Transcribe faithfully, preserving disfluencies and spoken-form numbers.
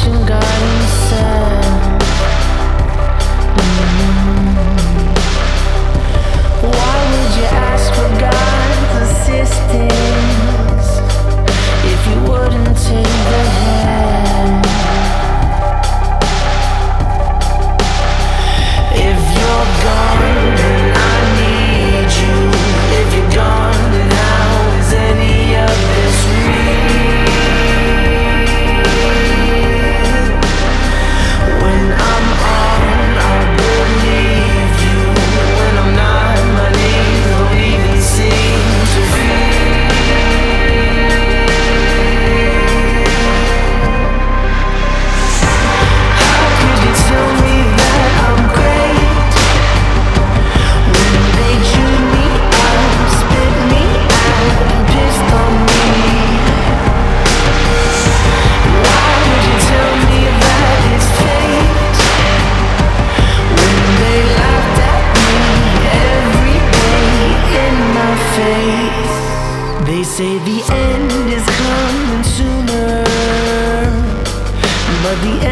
question God himself. Mm. Why would you ask for God's assistance if you wouldn't take the help? If you're gone, then I need you. If you're gone, then how is any of this real? When I'm on, I believe you. When I'm not, my knees don't even seem to feel. How could you tell me that I'm great when they chew me out, spit me out, pissed on me? Why would you tell me that it's fate when they laughed at me every day in my face? They say the end is coming sooner, but the